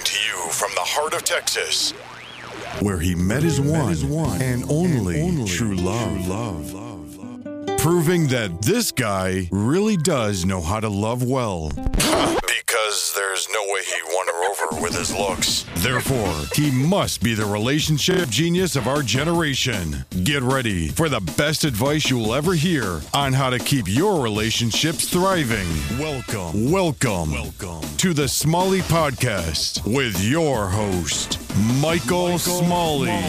to you from the heart of Texas, where he met his one and only true love. Proving that this guy really does know how to love well. Because there's no way he'd won her over with his looks. Therefore, he must be the relationship genius of our generation. Get ready for the best advice you will ever hear on how to keep your relationships thriving. Welcome to the Smalley Podcast with your host, Michael Smalley.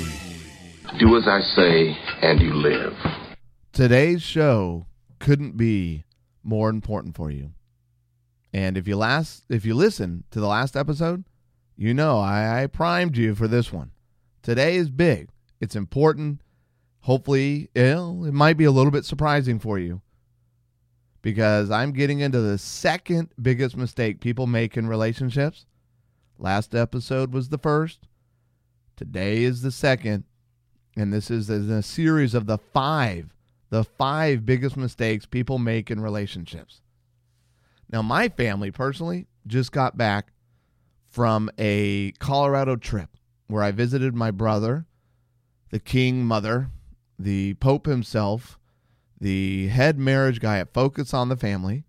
Do as I say and you live. Today's show couldn't be more important for you. And if you listen to the last episode, you know I primed you for this one. Today is big. It's important. Hopefully, it might be a little bit surprising for you, because I'm getting into the second biggest mistake people make in relationships. Last episode was the first. Today is the second. And this is a series of the five biggest mistakes people make in relationships. Now, my family personally just got back from a Colorado trip where I visited my brother, the King Mother, the Pope himself, the head marriage guy at Focus on the Family.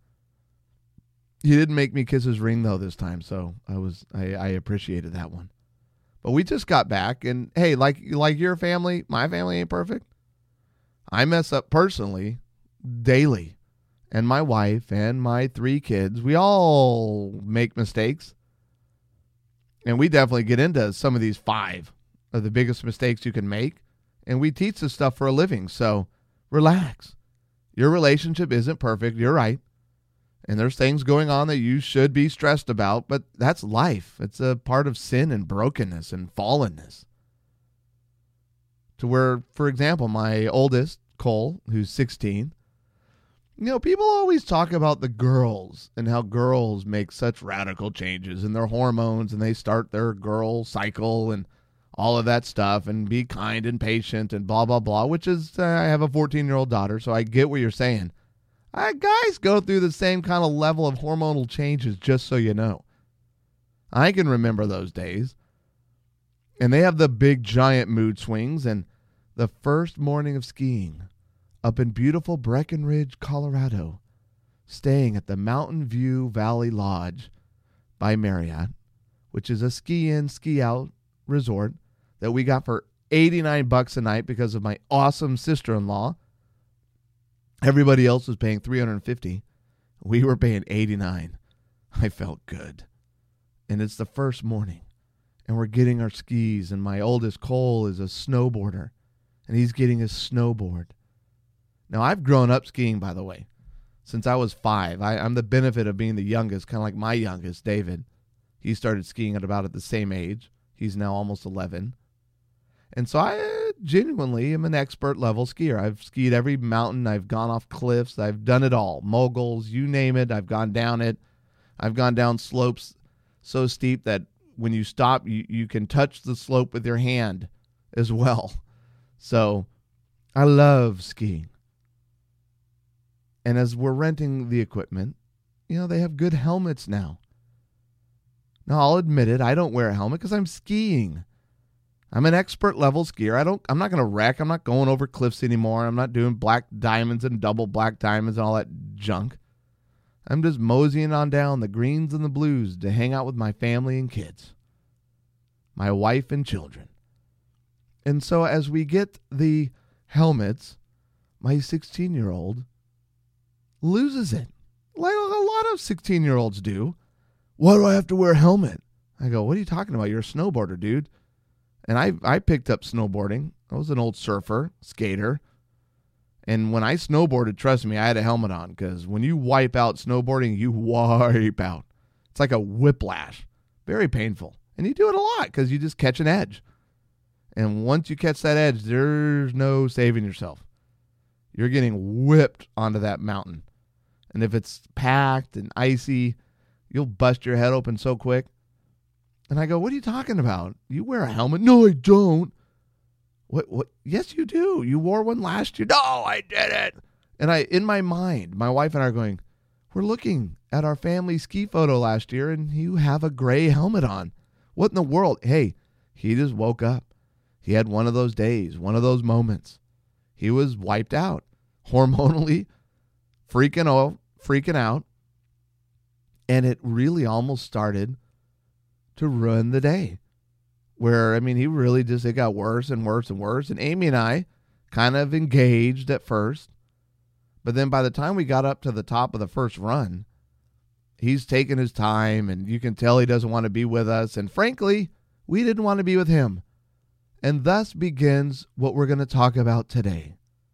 He didn't make me kiss his ring, though, this time, so I appreciated that one. But we just got back, and hey, like your family, my family ain't perfect. I mess up personally daily. And my wife and my 3 kids, we all make mistakes. And we definitely get into some of these 5 of the biggest mistakes you can make. And we teach this stuff for a living. So relax. Your relationship isn't perfect. You're right. And there's things going on that you should be stressed about. But that's life. It's a part of sin and brokenness and fallenness. To where, for example, my oldest, Cole, who's 16, people always talk about the girls and how girls make such radical changes in their hormones and they start their girl cycle and all of that stuff and be kind and patient and blah, blah, blah, which is, I have a 14-year-old daughter, so I get what you're saying. Guys go through the same kind of level of hormonal changes, just so you know. I can remember those days. And they have the big, giant mood swings. And the first morning of skiing up in beautiful Breckenridge, Colorado, staying at the Mountain View Valley Lodge by Marriott, which is a ski-in, ski-out resort that we got for $89 a night because of my awesome sister-in-law. Everybody else was paying $350. We were paying $89. I felt good. And it's the first morning, and we're getting our skis, and my oldest, Cole, is a snowboarder, and he's getting his snowboard. Now, I've grown up skiing, by the way, since I was 5. I'm the benefit of being the youngest, kind of like my youngest, David. He started skiing at the same age. He's now almost 11. And so I genuinely am an expert level skier. I've skied every mountain. I've gone off cliffs. I've done it all. Moguls, you name it. I've gone down it. I've gone down slopes so steep that when you stop, you can touch the slope with your hand as well. So I love skiing. And as we're renting the equipment, they have good helmets now. Now, I'll admit it, I don't wear a helmet because I'm skiing. I'm an expert level skier. I'm not going to wreck. I'm not going over cliffs anymore. I'm not doing black diamonds and double black diamonds and all that junk. I'm just moseying on down the greens and the blues to hang out with my family and kids, my wife and children. And so as we get the helmets, my 16-year-old loses it, like a lot of 16-year-olds do. Why do I have to wear a helmet? I go, what are you talking about? You're a snowboarder, dude. And I picked up snowboarding. I was an old surfer, skater. And when I snowboarded, trust me, I had a helmet on, because when you wipe out snowboarding, you wipe out. It's like a whiplash. Very painful. And you do it a lot because you just catch an edge. And once you catch that edge, there's no saving yourself. You're getting whipped onto that mountain. And if it's packed and icy, you'll bust your head open so quick. And I go, what are you talking about? You wear a helmet? No, I don't. What? Yes, you do. You wore one last year. No, I didn't. And in my mind, my wife and I are going, we're looking at our family ski photo last year, and you have a gray helmet on. What in the world? Hey, he just woke up. He had one of those days, one of those moments. He was wiped out, hormonally freaking out. And it really almost started to ruin the day. Where, I mean, it got worse and worse and worse. And Amy and I kind of engaged at first. But then by the time we got up to the top of the first run, he's taking his time, and you can tell he doesn't want to be with us. And frankly, we didn't want to be with him. And thus begins what we're going to talk about today.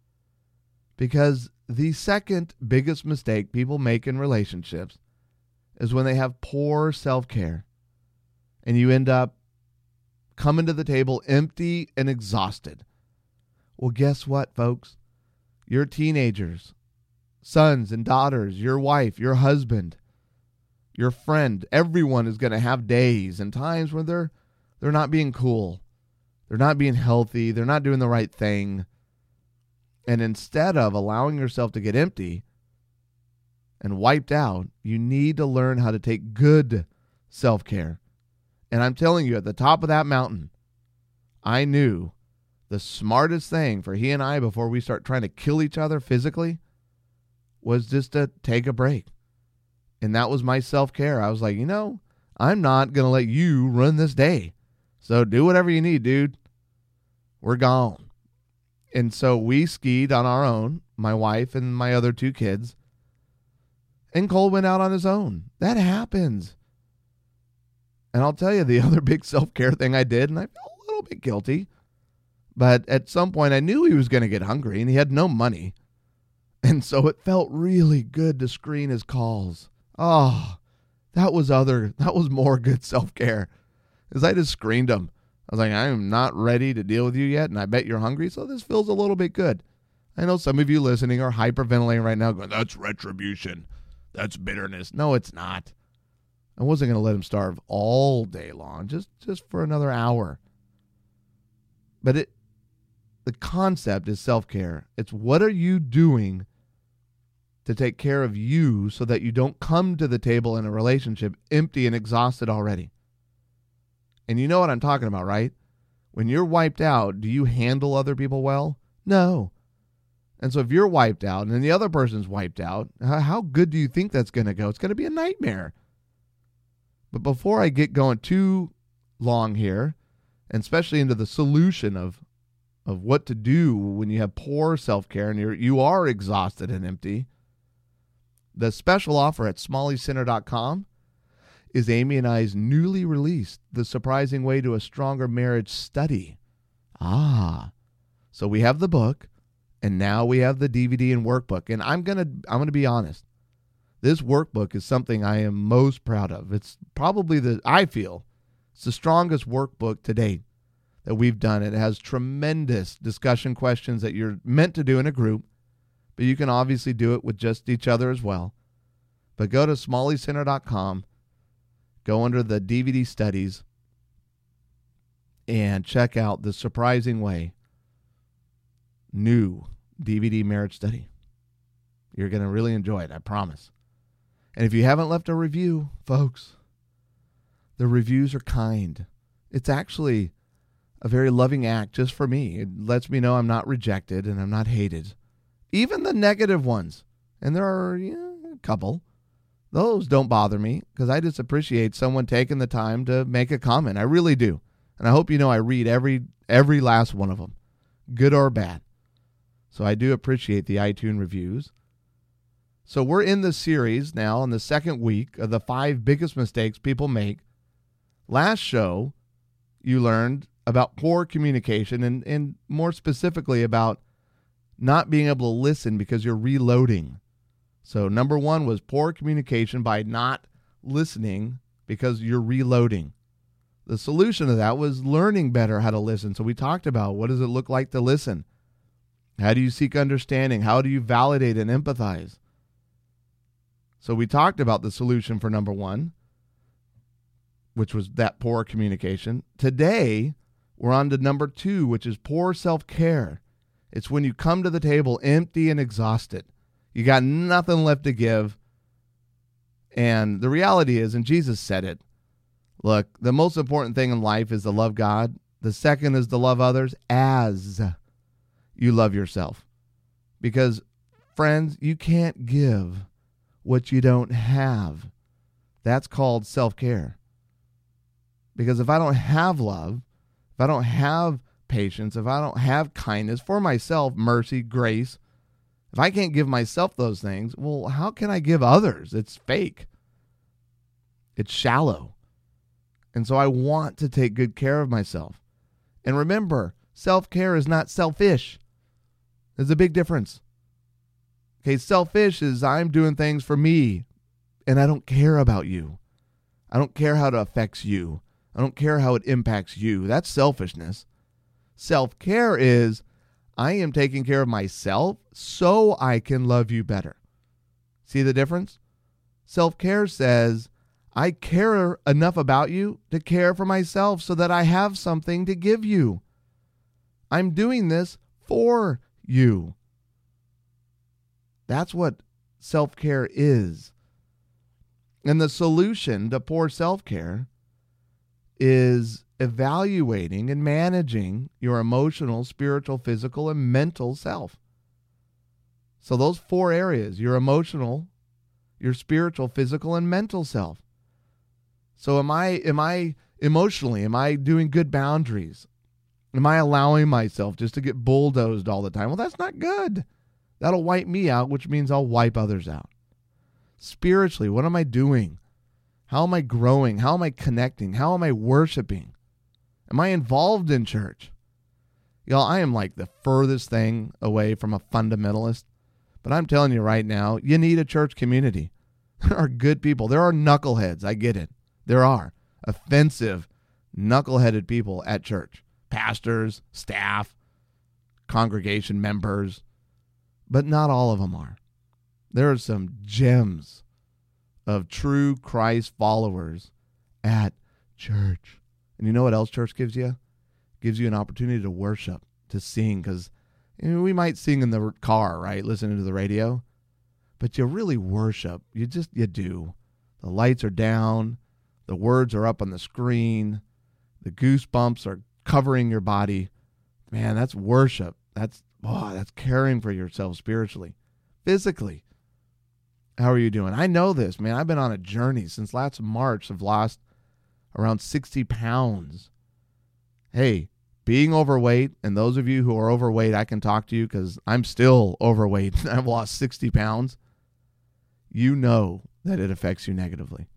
Because the second biggest mistake people make in relationships is when they have poor self-care. And you end up coming to the table empty and exhausted. Well, guess what, folks? Your teenagers, sons and daughters, your wife, your husband, your friend, everyone is going to have days and times where they're not being cool. They're not being healthy. They're not doing the right thing. And instead of allowing yourself to get empty and wiped out, you need to learn how to take good self-care. And I'm telling you, at the top of that mountain, I knew the smartest thing for he and I before we start trying to kill each other physically was just to take a break. And that was my self-care. I was like, I'm not going to let you run this day. So do whatever you need, dude. We're gone. And so we skied on our own, my wife and my other 2 kids. And Cole went out on his own. That happens. And I'll tell you the other big self-care thing I did, and I feel a little bit guilty, but at some point I knew he was going to get hungry and he had no money. And so it felt really good to screen his calls. Oh, that was more good self-care. As I just screened him. I was like, I am not ready to deal with you yet, and I bet you're hungry, so this feels a little bit good. I know some of you listening are hyperventilating right now going, that's retribution. That's bitterness. No, it's not. I wasn't going to let him starve all day long, just for another hour. But the concept is self-care. It's what are you doing to take care of you so that you don't come to the table in a relationship empty and exhausted already. And you know what I'm talking about, right? When you're wiped out, do you handle other people well? No. And so if you're wiped out and then the other person's wiped out, how good do you think that's going to go? It's going to be a nightmare. But before I get going too long here, and especially into the solution of what to do when you have poor self-care and you are exhausted and empty, the special offer at smalleycenter.com is Amy and I's newly released The Surprising Way to a Stronger Marriage study. So we have the book, and now we have the DVD and workbook. And I'm gonna be honest. This workbook is something I am most proud of. It's probably it's the strongest workbook to date that we've done. It has tremendous discussion questions that you're meant to do in a group, but you can obviously do it with just each other as well. But go to smalleycenter.com, go under the DVD studies, and check out The Surprising Way, new DVD marriage study. You're going to really enjoy it, I promise. And if you haven't left a review, folks, the reviews are kind. It's actually a very loving act just for me. It lets me know I'm not rejected and I'm not hated. Even the negative ones, and there are a couple, those don't bother me because I just appreciate someone taking the time to make a comment. I really do. And I hope you know I read every last one of them, good or bad. So I do appreciate the iTunes reviews. So we're in the series now in the second week of the 5 biggest mistakes people make. Last show, you learned about poor communication and more specifically about not being able to listen because you're reloading. So number 1 was poor communication by not listening because you're reloading. The solution to that was learning better how to listen. So we talked about what does it look like to listen? How do you seek understanding? How do you validate and empathize? So we talked about the solution for number 1, which was that poor communication. Today, we're on to number 2, which is poor self-care. It's when you come to the table empty and exhausted. You got nothing left to give. And the reality is, and Jesus said it, Look, the most important thing in life is to love God. The second is to love others as you love yourself. Because, friends, you can't give what you don't have. That's called self-care. Because if I don't have love, if I don't have patience, if I don't have kindness for myself, mercy, grace, if I can't give myself those things, well, how can I give others? It's fake. It's shallow. And so I want to take good care of myself. And remember, self-care is not selfish. There's a big difference. Okay, selfish is I'm doing things for me, and I don't care about you. I don't care how it affects you. I don't care how it impacts you. That's selfishness. Self-care is I am taking care of myself so I can love you better. See the difference? Self-care says I care enough about you to care for myself so that I have something to give you. I'm doing this for you. That's what self-care is. And the solution to poor self-care is evaluating and managing your emotional, spiritual, physical, and mental self. So those 4 areas, your emotional, your spiritual, physical, and mental self. So am I emotionally, am I doing good boundaries? Am I allowing myself just to get bulldozed all the time? Well, that's not good. That'll wipe me out, which means I'll wipe others out. Spiritually, what am I doing? How am I growing? How am I connecting? How am I worshiping? Am I involved in church? Y'all, I am like the furthest thing away from a fundamentalist. But I'm telling you right now, you need a church community. There are good people. There are knuckleheads. I get it. There are offensive, knuckleheaded people at church. Pastors, staff, congregation members. But not all of them are. There are some gems of true Christ followers at church. And you know what else church gives you? It gives you an opportunity to worship, to sing, because we might sing in the car, right, listening to the radio, but you really worship. You do. The lights are down. The words are up on the screen. The goosebumps are covering your body. Man, that's worship. That's caring for yourself spiritually. Physically, how are you doing? I know this, man. I've been on a journey since last March. I've lost around 60 pounds. Hey, being overweight, and those of you who are overweight, I can talk to you because I'm still overweight. I've lost 60 pounds. You know that it affects you negatively.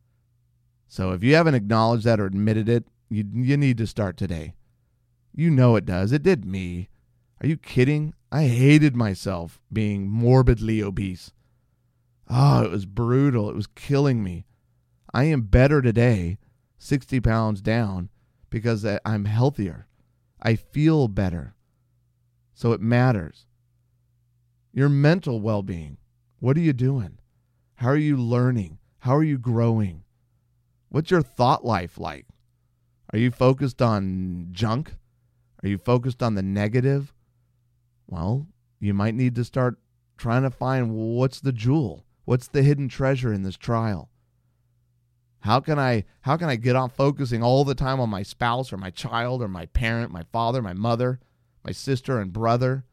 So if you haven't acknowledged that or admitted it, you need to start today. You know it does. It did me. Are you kidding? I hated myself being morbidly obese. Oh, it was brutal. It was killing me. I am better today, 60 pounds down, because I'm healthier. I feel better. So it matters. Your mental well-being. What are you doing? How are you learning? How are you growing? What's your thought life like? Are you focused on junk? Are you focused on the negative? Well, you might need to start trying to find what's the jewel? What's the hidden treasure in this trial? How can I get off focusing all the time on my spouse or my child or my parent, my father, my mother, my sister and brother?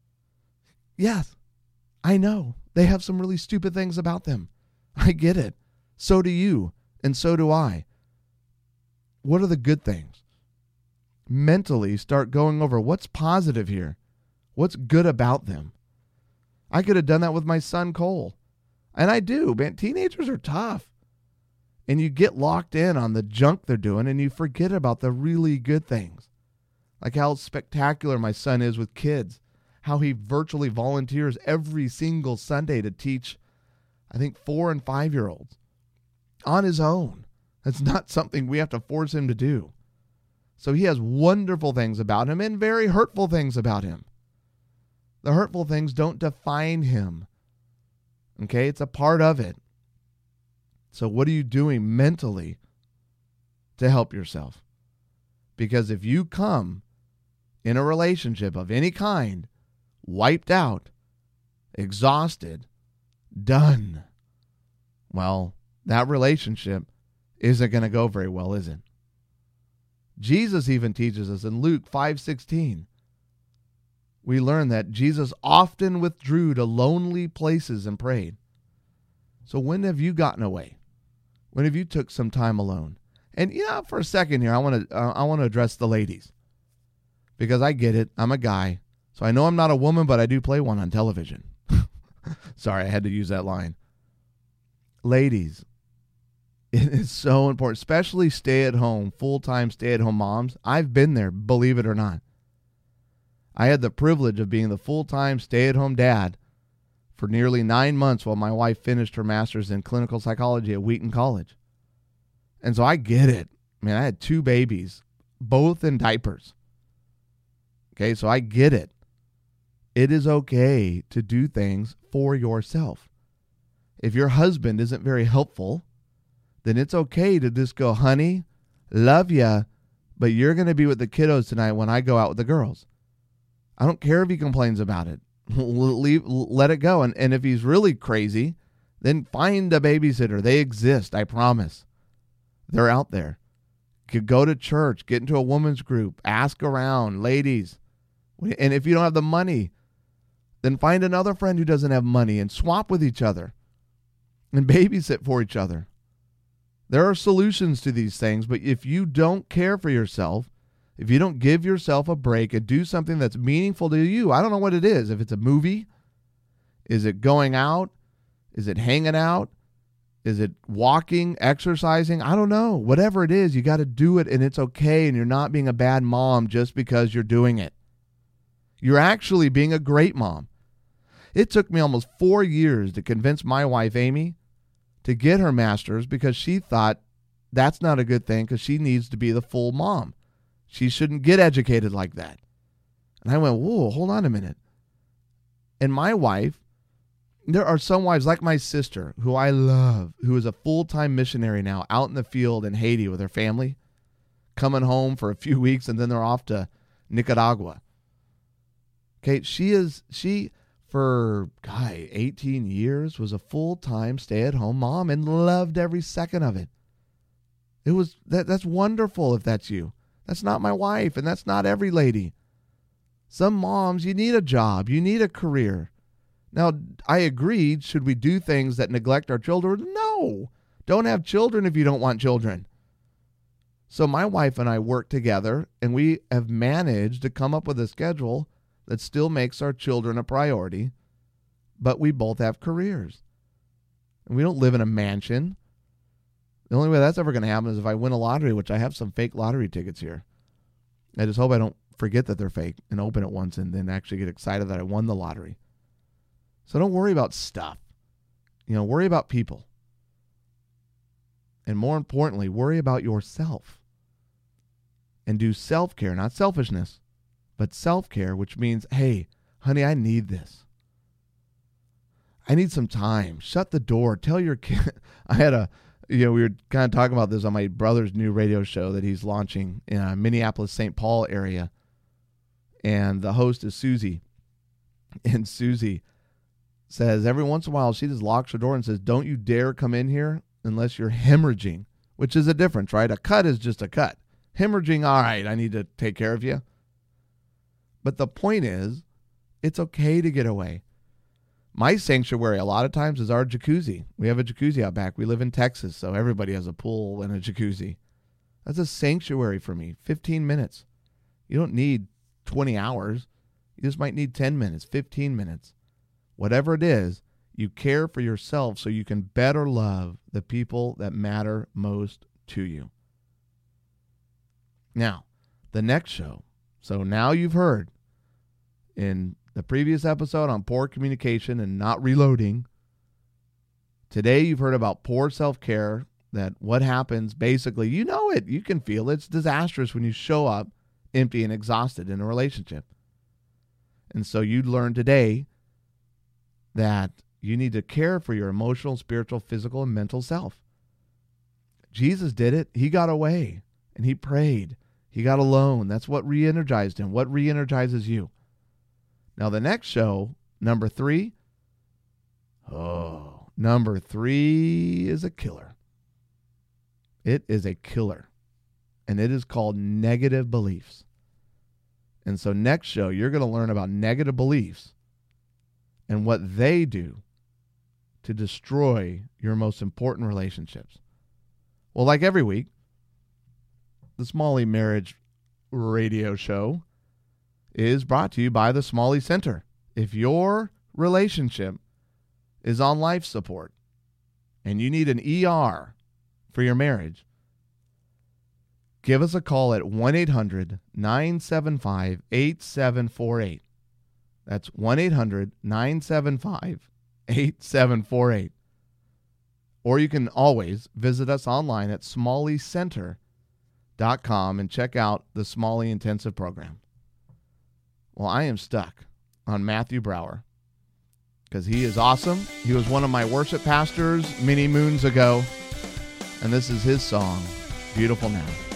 Yes, I know. They have some really stupid things about them. I get it. So do you, and so do I. What are the good things? Mentally start going over what's positive here. What's good about them? I could have done that with my son, Cole. And I do, man. Teenagers are tough. And you get locked in on the junk they're doing and you forget about the really good things. Like how spectacular my son is with kids. How he virtually volunteers every single Sunday to teach, I think, 4 and 5-year-olds on his own. That's not something we have to force him to do. So he has wonderful things about him and very hurtful things about him. The hurtful things don't define him. Okay, it's a part of it. So what are you doing mentally to help yourself? Because if you come in a relationship of any kind, wiped out, exhausted, done, well, that relationship isn't going to go very well, is it? Jesus even teaches us in Luke 5:16. We learn that Jesus often withdrew to lonely places and prayed. So when have you gotten away? When have you took some time alone? And for a second here, I want to address the ladies, because I get it. I'm a guy, so I know I'm not a woman, but I do play one on television. Sorry, I had to use that line. Ladies, it is so important, especially stay-at-home, full-time stay-at-home moms. I've been there, believe it or not. I had the privilege of being the full-time stay-at-home dad for nearly 9 months while my wife finished her master's in clinical psychology at Wheaton College. And so I get it. Man, I had 2 babies, both in diapers. Okay, so I get it. It is okay to do things for yourself. If your husband isn't very helpful, then it's okay to just go, honey, love ya, but you're going to be with the kiddos tonight when I go out with the girls. I don't care if he complains about it. Let it go. And if he's really crazy, then find a babysitter. They exist, I promise. They're out there. You could go to church, get into a women's group, ask around, ladies. And if you don't have the money, then find another friend who doesn't have money and swap with each other and babysit for each other. There are solutions to these things, but if you don't care for yourself, if you don't give yourself a break and do something that's meaningful to you, I don't know what it is. If it's a movie, is it going out? Is it hanging out? Is it walking, exercising? I don't know. Whatever it is, you got to do it, and it's okay, and you're not being a bad mom just because you're doing it. You're actually being a great mom. It took me almost 4 years to convince my wife, Amy, to get her master's because she thought that's not a good thing because she needs to be the full mom. She shouldn't get educated like that. And I went, whoa, hold on a minute. And my wife, there are some wives like my sister, who I love, who is a full-time missionary now out in the field in Haiti with her family, coming home for a few weeks, and then they're off to Nicaragua. Okay, she for 18 years was a full-time stay-at-home mom and loved every second of it. It was that's wonderful if that's you. That's not my wife, and that's not every lady. Some moms, you need a job. You need a career. Now, I agreed, should we do things that neglect our children? No. Don't have children if you don't want children. So my wife and I work together, and we have managed to come up with a schedule that still makes our children a priority, but we both have careers. And we don't live in a mansion. The only way that's ever going to happen is if I win a lottery, which I have some fake lottery tickets here. I just hope I don't forget that they're fake and open it once and then actually get excited that I won the lottery. So don't worry about stuff. Worry about people. And more importantly, worry about yourself. And do self-care, not selfishness, but self-care, which means, hey, honey, I need this. I need some time. Shut the door. Tell your kid. We were kind of talking about this on my brother's new radio show that he's launching in a Minneapolis, St. Paul area. And the host is Susie. And Susie says every once in a while she just locks her door and says, don't you dare come in here unless you're hemorrhaging, which is a difference, right? A cut is just a cut. Hemorrhaging, all right, I need to take care of you. But the point is, it's okay to get away. My sanctuary a lot of times is our jacuzzi. We have a jacuzzi out back. We live in Texas, so everybody has a pool and a jacuzzi. That's a sanctuary for me. 15 minutes. You don't need 20 hours. You just might need 10 minutes, 15 minutes. Whatever it is, you care for yourself so you can better love the people that matter most to you. Now, the next show. So now you've heard in the previous episode on poor communication and not reloading. Today you've heard about poor self-care, that what happens basically, you know it, you can feel it. It's disastrous when you show up empty and exhausted in a relationship. And so you learned today that you need to care for your emotional, spiritual, physical, and mental self. Jesus did it. He got away and he prayed. He got alone. That's what re-energized him. What re-energizes you? Now, the next show, number 3. Number 3 is a killer. It is a killer, and it is called negative beliefs. And so next show, you're going to learn about negative beliefs and what they do to destroy your most important relationships. Well, like every week, the Smalley Marriage Radio Show is brought to you by the Smalley Center. If your relationship is on life support and you need an ER for your marriage, give us a call at 1-800-975-8748. That's 1-800-975-8748. Or you can always visit us online at smalleycenter.com and check out the Smalley Intensive Program. Well, I am stuck on Matthew Brower because he is awesome. He was one of my worship pastors many moons ago, and this is his song, Beautiful Now.